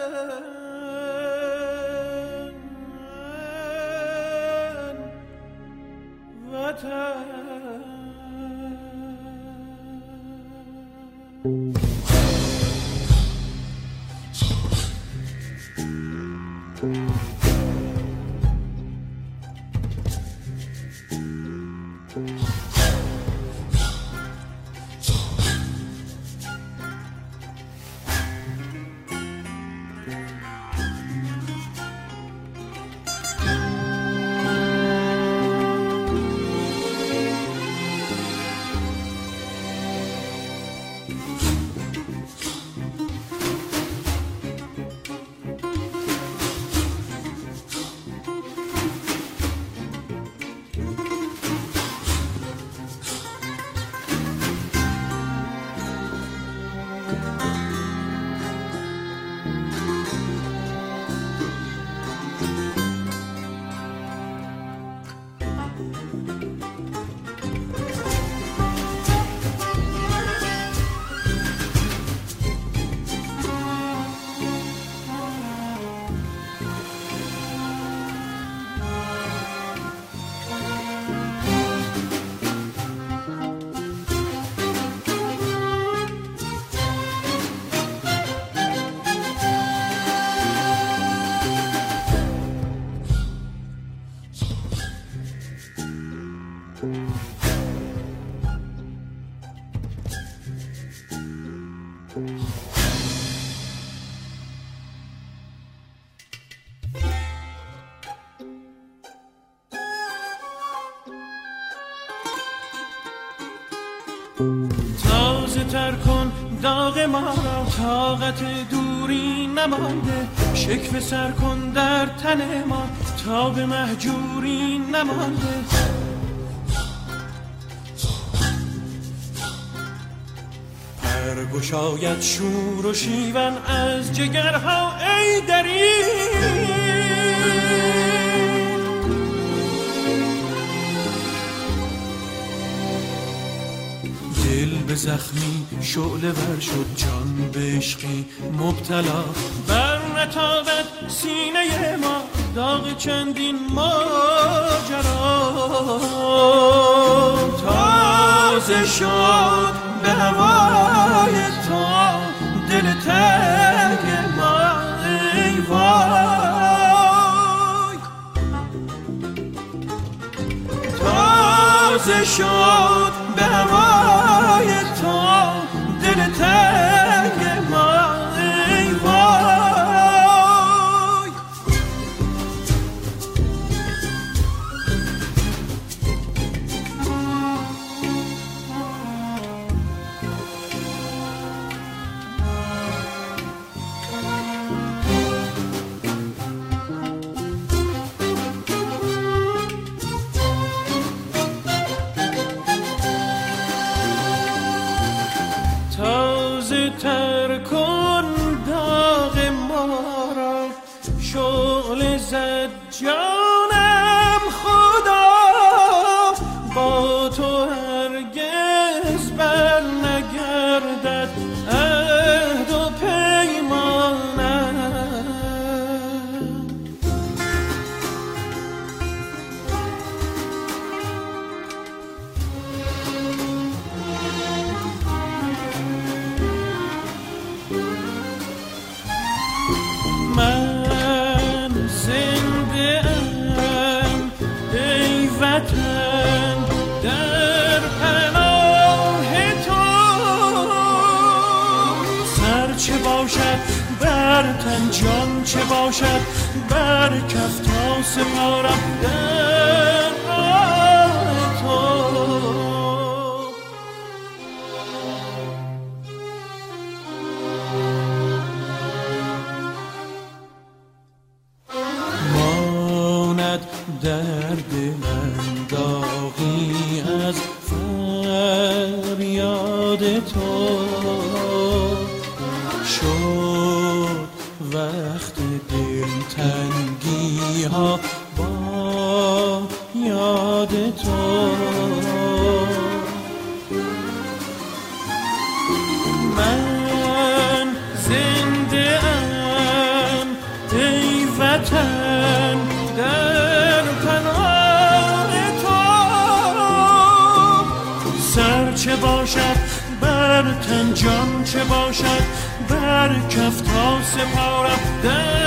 تازه تر کن داغ ما را، طاقت دوری نمانده، شکوه سر کن در تن ما، تا به مهجوری نمانده. پرگشاید شور و شیون از جگرها ای دری، دل به زخمی شعله ور شد، جان به عشقی مبتلا، بر نتابد سینه ما داغ چندین ماجرا. تازه شد به هوای تا دل تنگ ما ای وای. تازه شد به هوای تا دل تنگ ما ای وای. تازه تر کن داغ ما را، شعله زد جانم خدا، با تو هرگز بر نگردد عهد و پیمانم. من زنده ام ای وطن در پناه تو، سر چه باشد بر تن، جان چه باشد بر کف، تا سپارم در راه تو. در دلم داغی از فریاد تو، شد وقت دلتنگی ها با یاد تو. من زنده ام باشد، بر تن جان چه باشد، بر کف تا سپارم